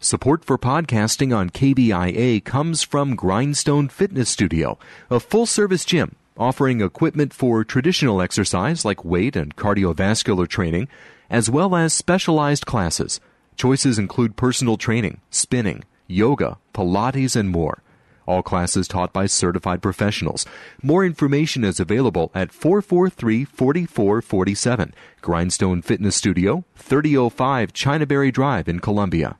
Support for podcasting on KBIA comes from Grindstone Fitness Studio, a full-service gym offering equipment for traditional exercise like weight and cardiovascular training, as well as specialized classes. Choices include personal training, spinning, yoga, Pilates, and more. All classes taught by certified professionals. More information is available at 443-4447. Grindstone Fitness Studio, 3005 Chinaberry Drive in Columbia.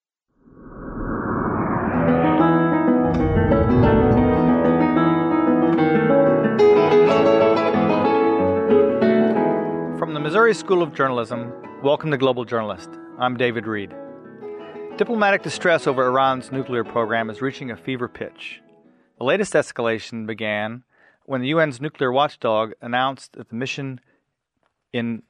From the Missouri School of Journalism, welcome to Global Journalist. I'm David Reed. Diplomatic distress over Iran's nuclear program is reaching a fever pitch. The latest escalation began when the UN's nuclear watchdog announced that its mission in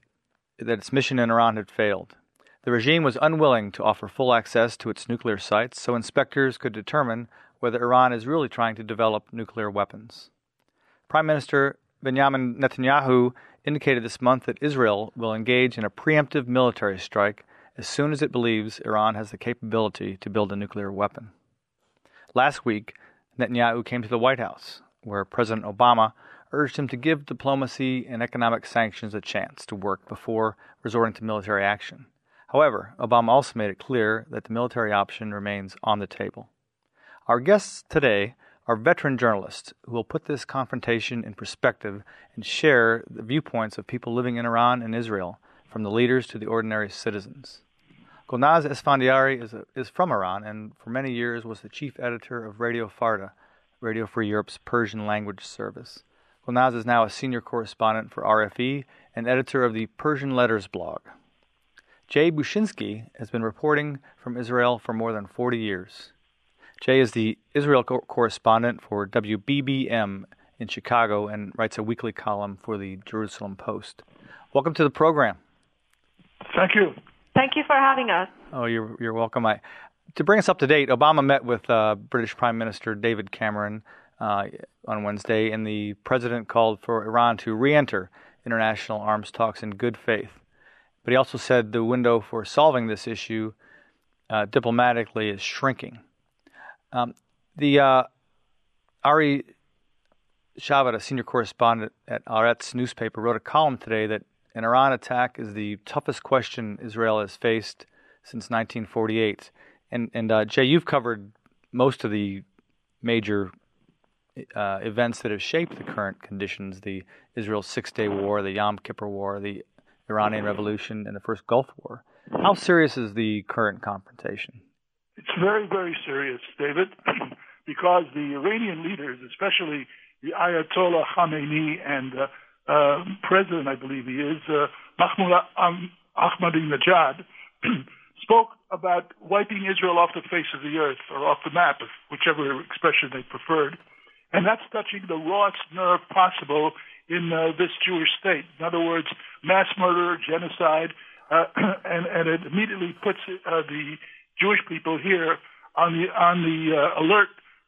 Iran had failed. The regime was unwilling to offer full access to its nuclear sites so inspectors could determine whether Iran is really trying to develop nuclear weapons. Prime Minister Benjamin Netanyahu indicated this month that Israel will engage in a preemptive military strike as soon as it believes Iran has the capability to build a nuclear weapon. Last week, Netanyahu came to the White House, where President Obama urged him to give diplomacy and economic sanctions a chance to work before resorting to military action. However, Obama also made it clear that the military option remains on the table. Our guests today are veteran journalists who will put this confrontation in perspective and share the viewpoints of people living in Iran and Israel, from the leaders to the ordinary citizens. Golnaz Esfandiari is from Iran and for many years was the chief editor of Radio Farda, Radio Free Europe's Persian language service. Golnaz is now a senior correspondent for RFE and editor of the Persian Letters blog. Jay Bushinsky has been reporting from Israel for more than 40 years. Jay is the Israel correspondent for WBBM in Chicago and writes a weekly column for the Jerusalem Post. Welcome to the program. Thank you. Thank you for having us. Oh, you're welcome. To bring us up to date, Obama met with British Prime Minister David Cameron on Wednesday, and the president called for Iran to re-enter international arms talks in good faith. But he also said the window for solving this issue diplomatically is shrinking. Ari Shavat, a senior correspondent at Haaretz newspaper, wrote a column today that an Iran attack is the toughest question Israel has faced since 1948. And Jay, you've covered most of the major events that have shaped the current conditions, the Israel's Six-Day War, the Yom Kippur War, the Iranian Revolution, and the First Gulf War. How serious is the current confrontation? It's very, very serious, David, because the Iranian leaders, especially the Ayatollah Khamenei and President, I believe he is, Mahmoud Ahmadinejad, spoke about wiping Israel off the face of the earth, or off the map, whichever expression they preferred. And that's touching the rawest nerve possible in this Jewish state. In other words, mass murder, genocide, and it immediately puts the Jewish people here on the alert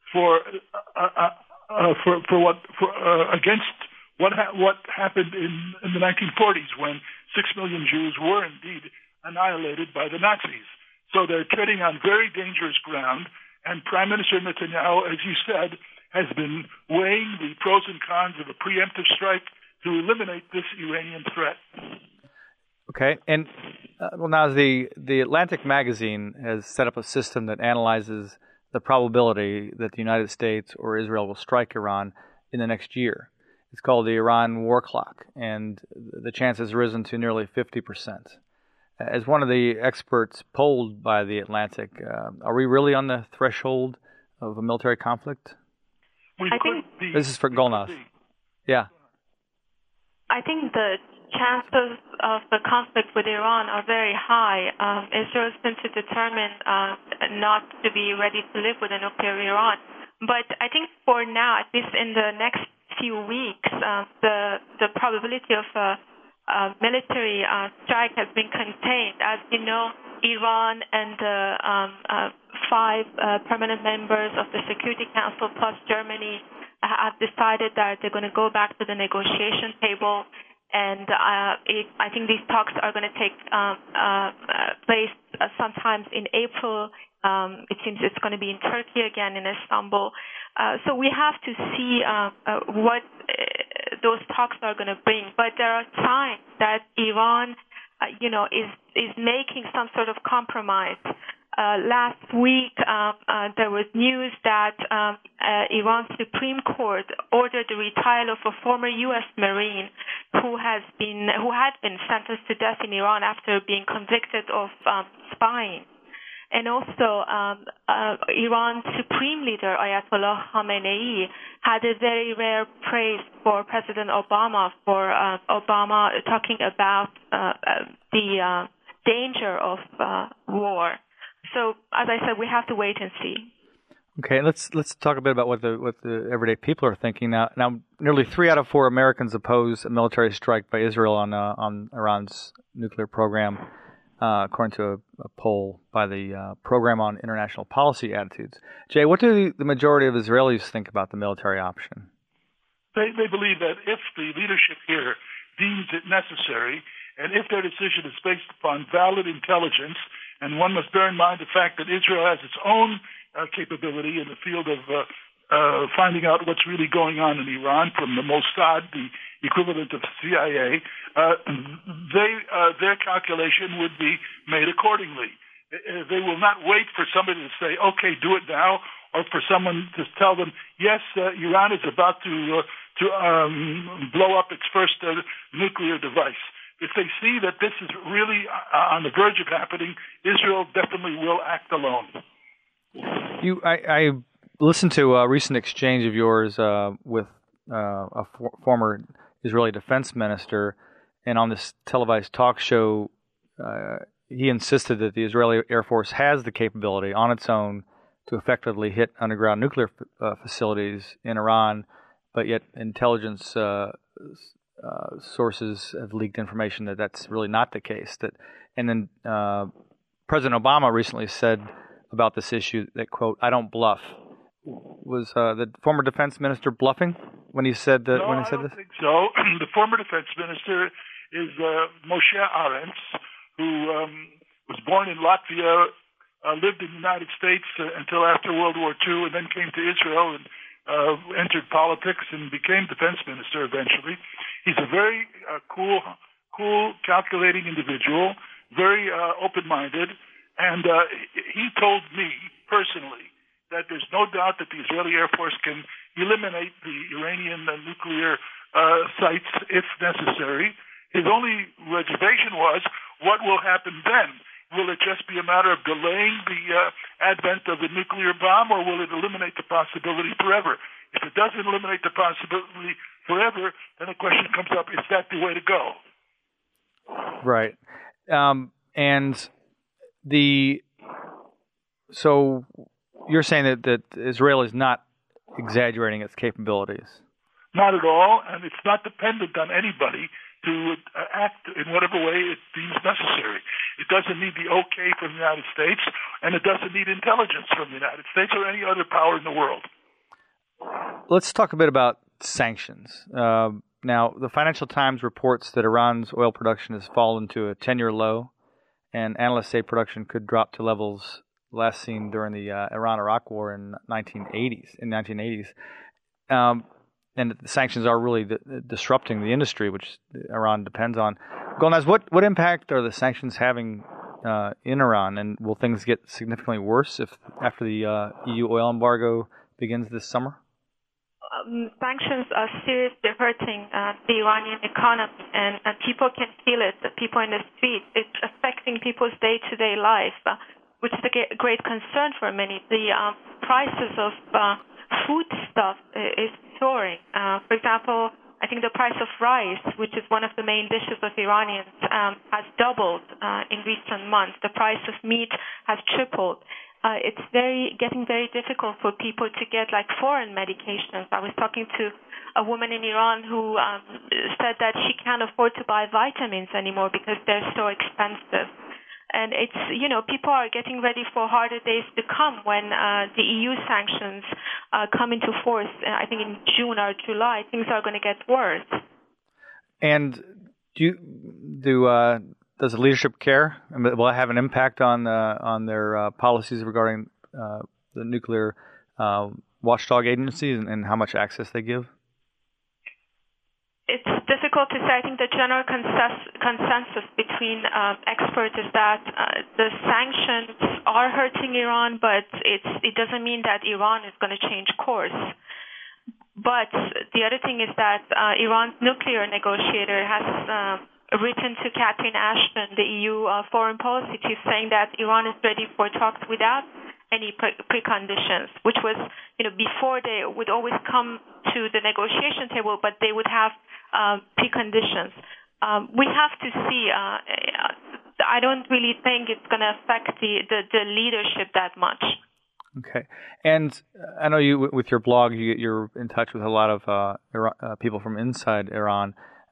against what happened in the 1940s, when 6 million Jews were indeed annihilated by the Nazis. So they're treading on very dangerous ground, and Prime Minister Netanyahu, as you said, has been weighing the pros and cons of a preemptive strike to eliminate this Iranian threat. Okay, and now the Atlantic magazine has set up a system that analyzes the probability that the United States or Israel will strike Iran in the next year. It's called the Iran War Clock, and the chance has risen to nearly 50%. As one of the experts polled by the Atlantic, are we really on the threshold of a military conflict? This is for Golnaz. Yeah. I think the chances of the conflict with Iran are very high. Israel seems to determine not to be ready to live with a nuclear Iran. But I think for now, at least in the next few weeks, the probability of a military strike has been contained. As you know, Iran and the 5 permanent members of the Security Council plus Germany have decided that they're going to go back to the negotiation table. And I think these talks are going to take place sometimes in April. It seems it's going to be in Turkey again, in Istanbul. So we have to see what those talks are going to bring. But there are signs that Iran, is making some sort of compromise. Last week, there was news that Iran's Supreme Court ordered the retrial of a former U.S. Marine who had been sentenced to death in Iran after being convicted of spying. And also, Iran's Supreme Leader, Ayatollah Khamenei, had a very rare praise for President Obama, for Obama talking about the danger of war. So, as I said, we have to wait and see. Okay, let's talk a bit about what the everyday people are thinking now. Now, nearly 3 out of 4 Americans oppose a military strike by Israel on Iran's nuclear program, according to a poll by the Program on International Policy Attitudes. Jay, what do the majority of Israelis think about the military option? They believe that if the leadership here deems it necessary, and if their decision is based upon valid intelligence, and one must bear in mind the fact that Israel has its own capability in the field of finding out what's really going on in Iran from the Mossad, the equivalent of CIA, their calculation would be made accordingly. They will not wait for somebody to say, okay, do it now, or for someone to tell them, yes, Iran is about to blow up its first nuclear device. If they see that this is really on the verge of happening, Israel definitely will act alone. I listened to a recent exchange of yours with a former Israeli defense minister, and on this televised talk show, he insisted that the Israeli Air Force has the capability on its own to effectively hit underground nuclear facilities in Iran, but yet intelligence sources have leaked information that that's really not the case. And then President Obama recently said about this issue that, quote, "I don't bluff." Was the former defense minister bluffing when he said that? No, when he said I don't this? think so. The former defense minister is Moshe Arens, who was born in Latvia, lived in the United States until after World War II, and then came to Israel and entered politics and became defense minister eventually. He's a very cool, calculating individual, very open-minded, and he told me personally that there's no doubt that the Israeli Air Force can eliminate the Iranian nuclear sites if necessary. His only reservation was, what will happen then? Will it just be a matter of delaying the advent of the nuclear bomb, or will it eliminate the possibility forever? If it doesn't eliminate the possibility forever, then the question comes up, is that the way to go? Right. So you're saying that Israel is not exaggerating its capabilities? Not at all, and it's not dependent on anybody to act in whatever way it deems necessary. It doesn't need the okay from the United States, and it doesn't need intelligence from the United States or any other power in the world. Let's talk a bit about sanctions. Now, the Financial Times reports that Iran's oil production has fallen to a 10-year low, and analysts say production could drop to levels last seen during the Iran-Iraq War in 1980s. And the sanctions are really disrupting the industry, which Iran depends on. Golnaz, what impact are the sanctions having in Iran, and will things get significantly worse after the EU oil embargo begins this summer? Sanctions are seriously hurting the Iranian economy, and people can feel it. The people in the streets, it's affecting people's day-to-day life, which is a great concern for many. The prices of foodstuff is soaring. For example, I think the price of rice, which is one of the main dishes of Iranians, has doubled in recent months. The price of meat has tripled. It's getting very difficult for people to get foreign medications. I was talking to a woman in Iran who said that she can't afford to buy vitamins anymore because they're so expensive. And it's, people are getting ready for harder days to come when the EU sanctions come into force. I think in June or July, things are going to get worse. And do does the leadership care? Will it have an impact on their policies regarding the nuclear watchdog agencies and how much access they give? It's difficult to say. I think the general consensus between experts is that the sanctions are hurting Iran, but it doesn't mean that Iran is going to change course. But the other thing is that Iran's nuclear negotiator has written to Catherine Ashton, the EU foreign policy chief, saying that Iran is ready for talks without any preconditions, which was, before they would always come to the negotiation table, but they would have preconditions. We have to see. I don't really think it's going to affect the leadership that much. Okay, and I know you, with your blog, you're in touch with a lot of people from inside Iran.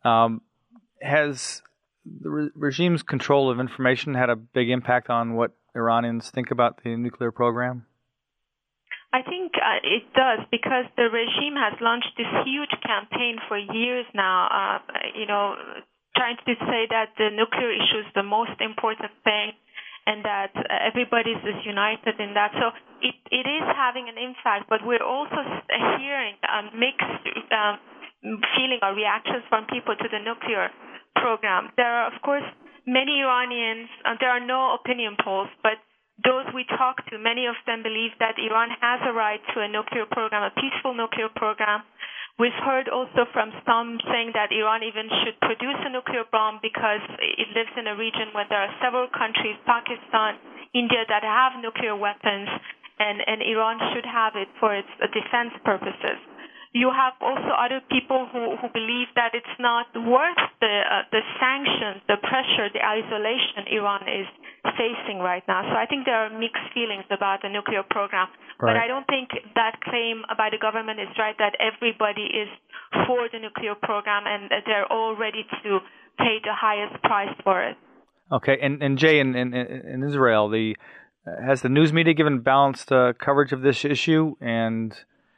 Has the regime's control of information had a big impact on what Iranians think about the nuclear program? I think it does, because the regime has launched this huge campaign for years now, trying to say that the nuclear issue is the most important thing and that everybody is united in that. So it is having an impact, but we're also hearing mixed feeling or reactions from people to the nuclear program. There are, of course, many Iranians, there are no opinion polls, but those we talk to, many of them believe that Iran has a right to a nuclear program, a peaceful nuclear program. We've heard also from some saying that Iran even should produce a nuclear bomb because it lives in a region where there are several countries, Pakistan, India, that have nuclear weapons, and Iran should have it for its defense purposes. You have also other people who believe that it's not worth the sanctions, the pressure, the isolation Iran is facing right now. So I think there are mixed feelings about the nuclear program. Right. But I don't think that claim by the government is right, that everybody is for the nuclear program and that they're all ready to pay the highest price for it. Okay. And Jay, in Israel, has the news media given balanced coverage of this issue, and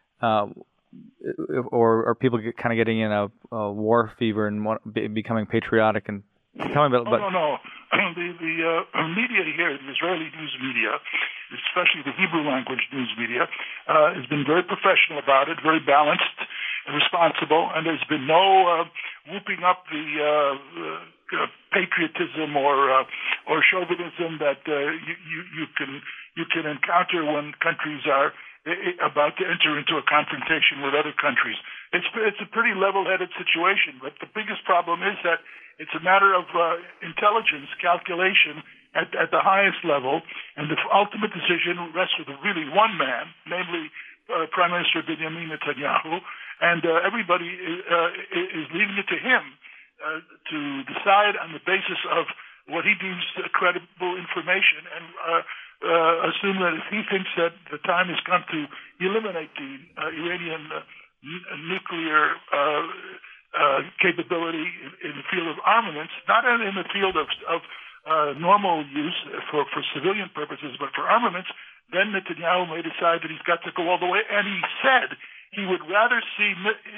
or are people kind of getting in a war fever and becoming patriotic? And tell me about. No. The media here, the Israeli news media, especially the Hebrew language news media, has been very professional about it, very balanced and responsible, and there's been no whooping up the patriotism or chauvinism that you can encounter when countries are about to enter into a confrontation with other countries. It's a pretty level-headed situation, but the biggest problem is that it's a matter of intelligence, calculation at the highest level, and the ultimate decision rests with really one man, namely Prime Minister Benjamin Netanyahu, and everybody is leaving it to him to decide on the basis of what he deems credible information, and assume that if he thinks that the time has come to eliminate the Iranian nuclear capability in the field of armaments, not in the field of normal use for civilian purposes, but for armaments, then Netanyahu may decide that he's got to go all the way. And he said he would rather see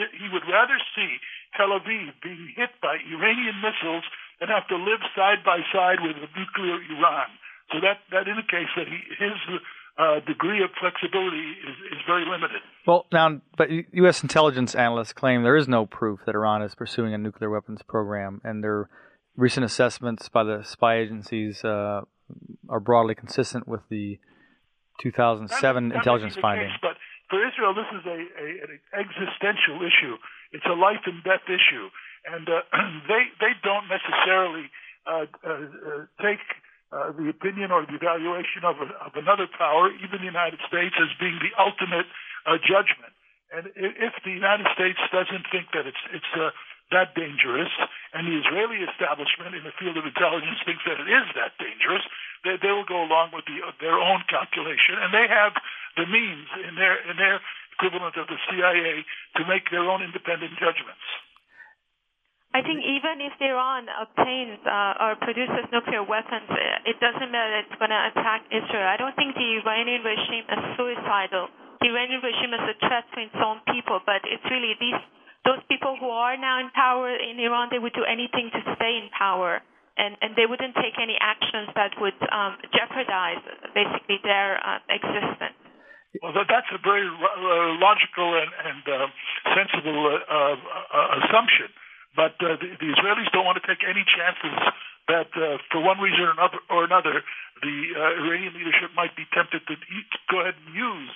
Tel Aviv being hit by Iranian missiles than have to live side by side with a nuclear Iran. So that indicates that his degree of flexibility is very limited. Well, now, but U.S. intelligence analysts claim there is no proof that Iran is pursuing a nuclear weapons program, and their recent assessments by the spy agencies are broadly consistent with the 2007 intelligence finding. But for Israel, this is an existential issue. It's a life and death issue, and they don't necessarily take the opinion or the evaluation of another power, even the United States, as being the ultimate judgment. And if the United States doesn't think that it's that dangerous, and the Israeli establishment in the field of intelligence thinks that it is that dangerous, they will go along with their own calculation, and they have the means in their equivalent of the CIA to make their own independent judgments. I think even if Iran obtains or produces nuclear weapons, it doesn't matter it's going to attack Israel. I don't think the Iranian regime is suicidal. The Iranian regime is a threat to its own people, but it's really those people who are now in power in Iran, they would do anything to stay in power. and they wouldn't take any actions that would jeopardize basically their existence. Well, that's a very logical and sensible assumption. But the Israelis don't want to take any chances that, for one reason or another, the Iranian leadership might be tempted to go ahead and use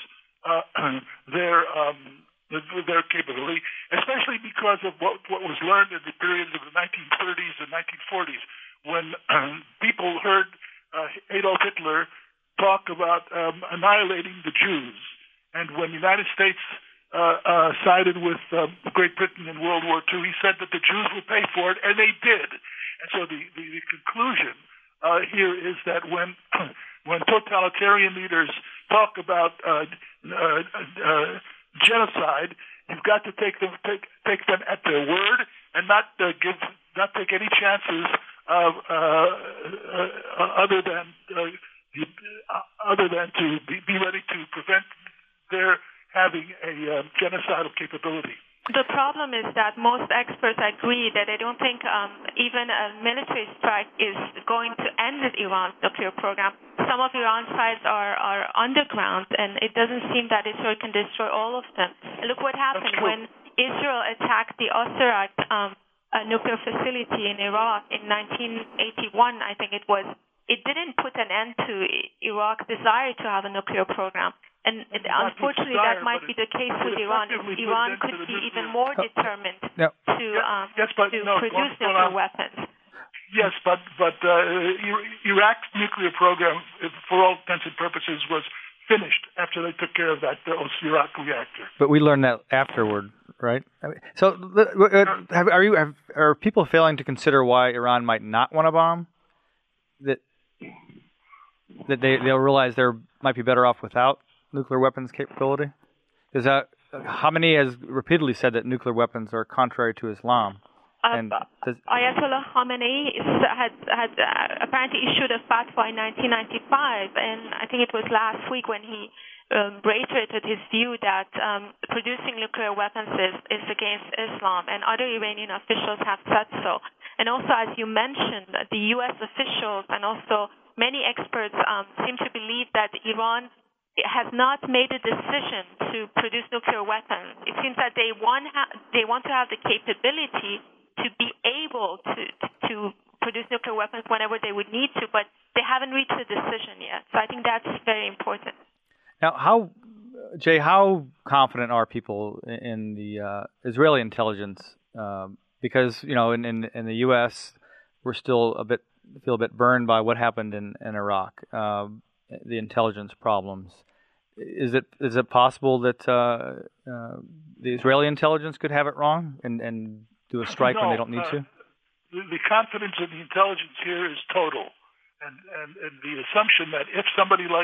their capability, especially because of what was learned in the periods of the 1930s and 1940s, when people heard Adolf Hitler talk about annihilating the Jews, and when the United States sided with Great Britain in World War II, he said that the Jews would pay for it, and they did. And so the conclusion here is that when totalitarian leaders talk about genocide, you've got to take them at their word and not take any chances of other than to be ready to prevent their having a genocidal capability. The problem is that most experts agree that they don't think even a military strike is going to end Iran's nuclear program. Some of Iran's sites are underground, and it doesn't seem that Israel can destroy all of them. And look what happened when Israel attacked the Osirak nuclear facility in Iraq in 1981, I think it was. It didn't put an end to Iraq's desire to have a nuclear program. And unfortunately, that might be the case with Iran. Iran could be even more determined to produce nuclear weapons. Yes, but Iraq's nuclear program, for all intents and purposes, was finished after they took care of that Osirak reactor. But we learned that afterward, right? So, are people failing to consider why Iran might not want to bomb? That they'll realize they might be better off without nuclear weapons capability? Is that Khamenei has repeatedly said that nuclear weapons are contrary to Islam. Ayatollah Khamenei had apparently issued a fatwa in 1995, and I think it was last week when he reiterated his view that producing nuclear weapons is against Islam, and other Iranian officials have said so. And also, as you mentioned, the U.S. officials and also many experts seem to believe that Iran has not made a decision to produce nuclear weapons. It seems that they want to have the capability to be able to produce nuclear weapons whenever they would need to, but they haven't reached a decision yet. So I think that's very important. Now, how confident are people in the Israeli intelligence? Because in the U.S. we're still feel a bit burned by what happened in Iraq. The intelligence problems. Is it possible that the Israeli intelligence could have it wrong and do a strike when they don't need to? The confidence in the intelligence here is total, and the assumption that if somebody like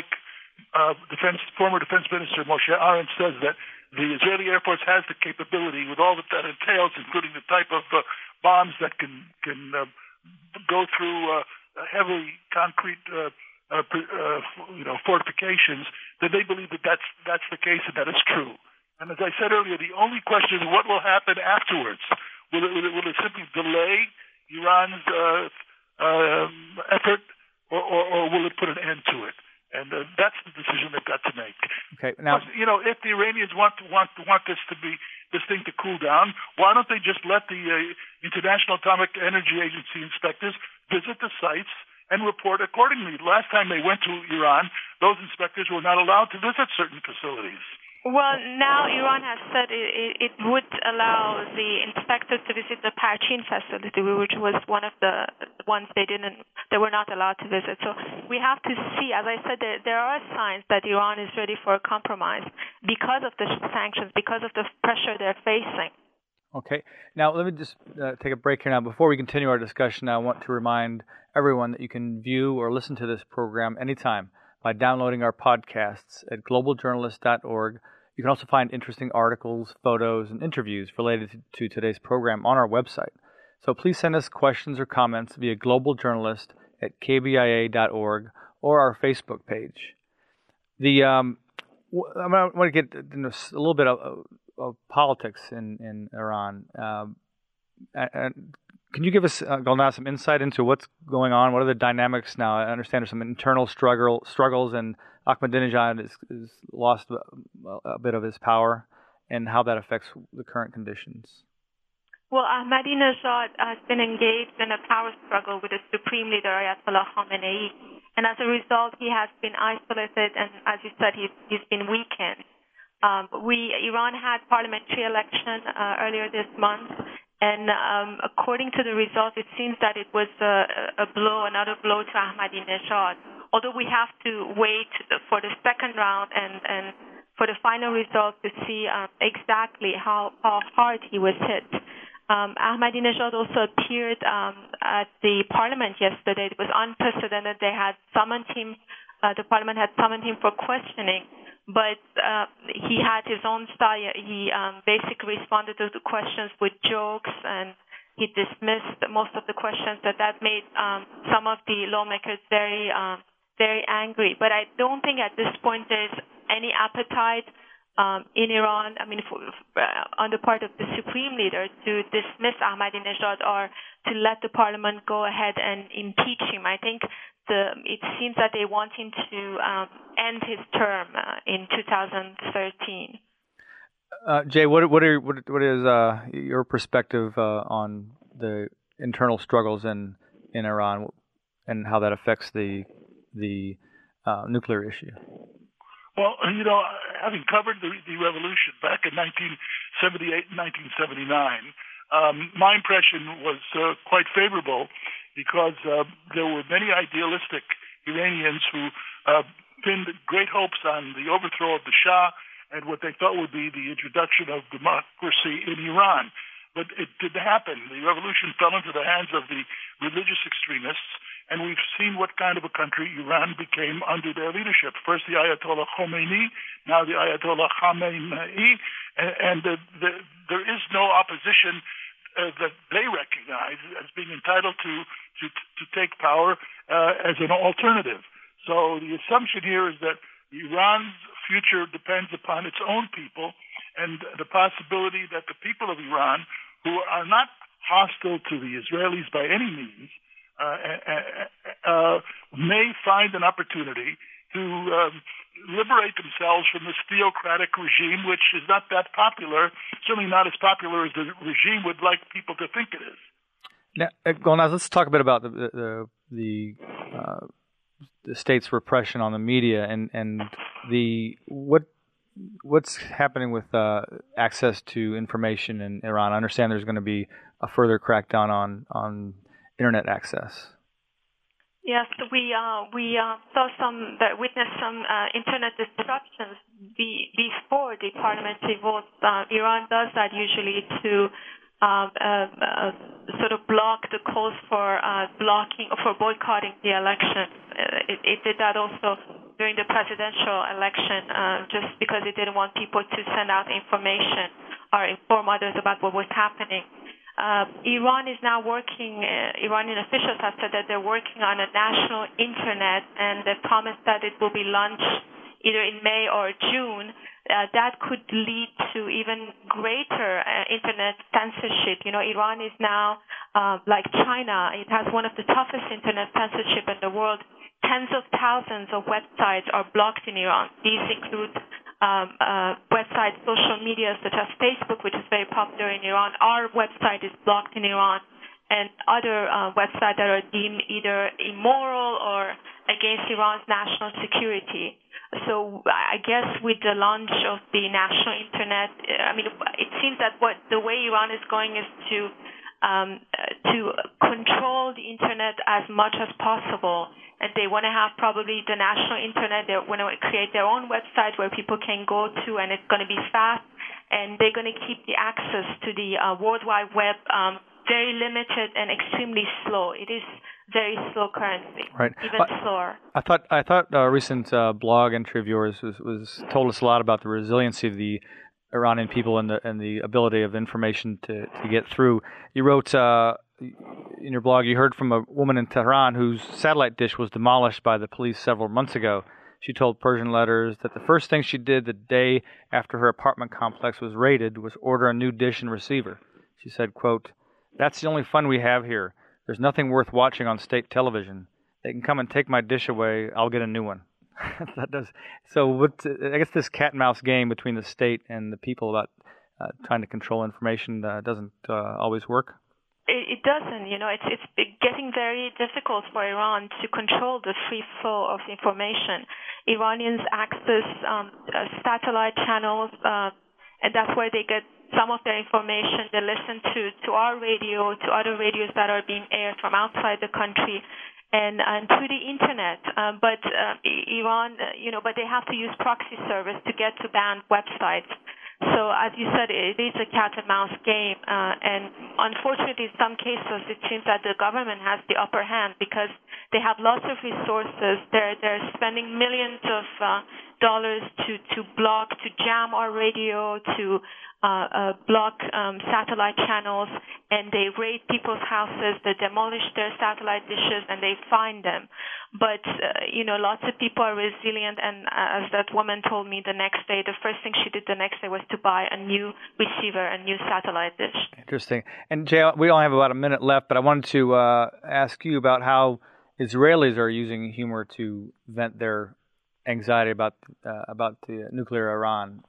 former Defense Minister Moshe Arendt says that the Israeli Air Force has the capability with all that entails, including the type of bombs that can go through heavy concrete fortifications, that they believe that that's the case and that is true. And as I said earlier, the only question is what will happen afterwards. Will it simply delay Iran's effort, or will it put an end to it? And that's the decision they've got to make. Okay. Now, if the Iranians want this thing to cool down, why don't they just let the International Atomic Energy Agency inspectors visit the sites and report accordingly? Last time they went to Iran, those inspectors were not allowed to visit certain facilities. Well, now Iran has said it would allow the inspectors to visit the Parchin facility, which was one of the ones they were not allowed to visit. So we have to see, as I said, there are signs that Iran is ready for a compromise because of the sanctions, because of the pressure they're facing. Okay. Now, let me just take a break here now. Before we continue our discussion, I want to remind everyone that you can view or listen to this program anytime by downloading our podcasts at globaljournalist.org. You can also find interesting articles, photos, and interviews related to today's program on our website. So please send us questions or comments via globaljournalist@kbia.org or our Facebook page. I want to get into a little bit of politics in Iran. And Can you give us, Golnaz, some insight into what's going on? What are the dynamics now? I understand there's some internal struggles, and Ahmadinejad is lost a bit of his power, and how that affects the current conditions. Well, Ahmadinejad has been engaged in a power struggle with the supreme leader, Ayatollah Khamenei, and as a result, he has been isolated, and as you said, he's been weakened. Iran had parliamentary election earlier this month, and according to the results, it seems that it was another blow to Ahmadinejad. Although we have to wait for the second round and for the final results to see exactly how hard he was hit. Ahmadinejad also appeared at the parliament yesterday. It was unprecedented. They had summoned him. The parliament had summoned him for questioning, but he had his own style. He basically responded to the questions with jokes, and he dismissed most of the questions. That made some of the lawmakers very angry. But I don't think at this point there's any appetite in Iran, on the part of the supreme leader, to dismiss Ahmadinejad or to let the parliament go ahead and impeach him. I think it seems that they want him to end his term in 2013. Jay, what is your perspective on the internal struggles in Iran and how that affects the nuclear issue? Well, having covered the revolution back in 1978 and 1979, my impression was quite favorable because there were many idealistic Iranians who pinned great hopes on the overthrow of the Shah and what they thought would be the introduction of democracy in Iran. But it didn't happen. The revolution fell into the hands of the religious extremists, and we've seen what kind of a country Iran became under their leadership. First the Ayatollah Khomeini, now the Ayatollah Khamenei, and there is no opposition that they recognize as being entitled to take power as an alternative. So the assumption here is that Iran's future depends upon its own people, and the possibility that the people of Iran, who are not hostile to the Israelis by any means, may find an opportunity to liberate themselves from this theocratic regime, which is not that popular, certainly not as popular as the regime would like people to think it is. Now, Golnaz, let's talk a bit about the state's repression on the media and what's happening with access to information in Iran. I understand there's going to be a further crackdown on internet access. Yes, we witnessed some internet disruptions before the parliamentary votes. Iran does that usually to sort of block the calls for boycotting the election. It did that also during the presidential election, just because it didn't want people to send out information or inform others about what was happening. Iran is now working, Iranian officials have said that they're working on a national internet, and they promised that it will be launched either in May or June. That could lead to even greater internet censorship. Iran is now, like China, it has one of the toughest internet censorship in the world. Tens of thousands of websites are blocked in Iran. These include websites, social media such as Facebook, which is very popular in Iran. Our website is blocked in Iran, and other websites that are deemed either immoral or against Iran's national security. So I guess with the launch of the national internet, it seems that the way Iran is going is to control the internet as much as possible. And they want to have probably the national internet. They want to create their own website where people can go to, and it's going to be fast. And they're going to keep the access to the World Wide Web very limited and extremely slow. It is very slow currently, right? Even slower. I thought a recent blog entry of yours was told us a lot about the resiliency of the Iranian people and the ability of information to get through. You wrote in your blog, you heard from a woman in Tehran whose satellite dish was demolished by the police several months ago. She told Persian Letters that the first thing she did the day after her apartment complex was raided was order a new dish and receiver. She said, quote, That's the only fun we have here. There's nothing worth watching on state television. They can come and take my dish away. I'll get a new one. That does. So I guess this cat and mouse game between the state and the people about trying to control information doesn't always work. It doesn't. It's getting very difficult for Iran to control the free flow of information. Iranians access satellite channels, and that's where they get some of their information. They listen to our radio, to other radios that are being aired from outside the country, and to the internet. But Iran, but they have to use proxy service to get to banned websites. So as you said, it is a cat and mouse game, and unfortunately, in some cases, it seems that the government has the upper hand because they have lots of resources. They're spending millions of dollars to block, to jam our radio, to block satellite channels, and they raid people's houses, they demolish their satellite dishes, and they fine them. But, lots of people are resilient, and as that woman told me the next day, the first thing she did the next day was to buy a new receiver, a new satellite dish. Interesting. And Jay, we only have about a minute left, but I wanted to ask you about how Israelis are using humor to vent their anxiety about the nuclear Iran.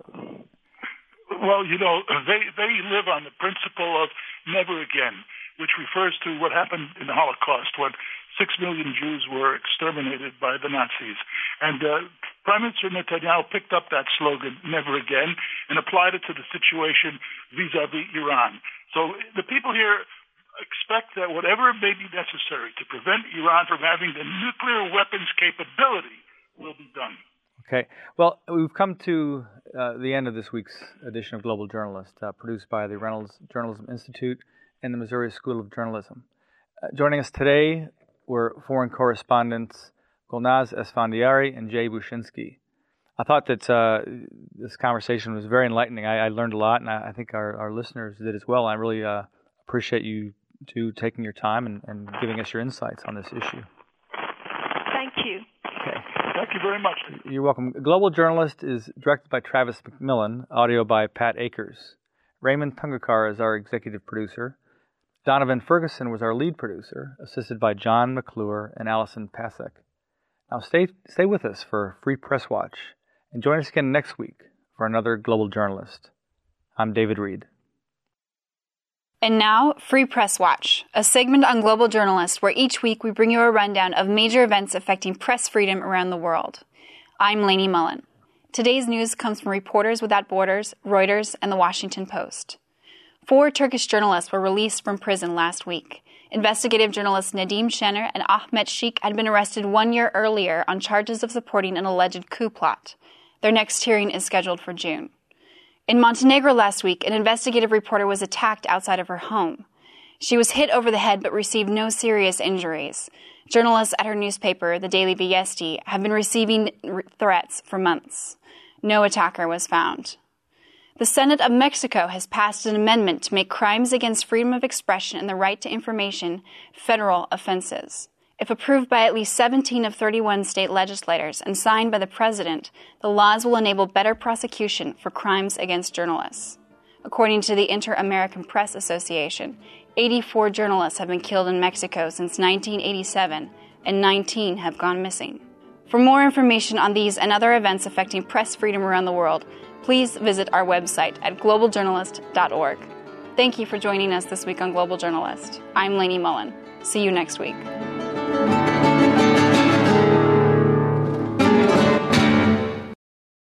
Well, they live on the principle of never again, which refers to what happened in the Holocaust when 6 million Jews were exterminated by the Nazis. And Prime Minister Netanyahu picked up that slogan, never again, and applied it to the situation vis-a-vis Iran. So the people here expect that whatever may be necessary to prevent Iran from having the nuclear weapons capability will be done. Okay. Well, we've come to the end of this week's edition of Global Journalist, produced by the Reynolds Journalism Institute and the Missouri School of Journalism. Joining us today were foreign correspondents Golnaz Esfandiari and Jay Bushinsky. I thought that this conversation was very enlightening. I learned a lot, and I think our listeners did as well. I really appreciate you two taking your time and giving us your insights on this issue. Thank you. Okay. Thank you very much. You're welcome. Global Journalist is directed by Travis McMillan, audio by Pat Akers. Raymond Tungakar is our executive producer. Donovan Ferguson was our lead producer, assisted by John McClure and Allison Pasek. Now stay with us for Free Press Watch, and join us again next week for another Global Journalist. I'm David Reed. And now, Free Press Watch, a segment on Global Journalist where each week we bring you a rundown of major events affecting press freedom around the world. I'm Lainey Mullen. Today's news comes from Reporters Without Borders, Reuters, and The Washington Post. 4 Turkish journalists were released from prison last week. Investigative journalists Nedim Şener and Ahmet Sheikh had been arrested 1 year earlier on charges of supporting an alleged coup plot. Their next hearing is scheduled for June. In Montenegro last week, an investigative reporter was attacked outside of her home. She was hit over the head but received no serious injuries. Journalists at her newspaper, the Daily Vijesti, have been receiving threats for months. No attacker was found. The Senate of Mexico has passed an amendment to make crimes against freedom of expression and the right to information federal offenses. If approved by at least 17 of 31 state legislators and signed by the president, the laws will enable better prosecution for crimes against journalists. According to the Inter-American Press Association, 84 journalists have been killed in Mexico since 1987, and 19 have gone missing. For more information on these and other events affecting press freedom around the world, please visit our website at globaljournalist.org. Thank you for joining us this week on Global Journalist. I'm Lainey Mullen. See you next week.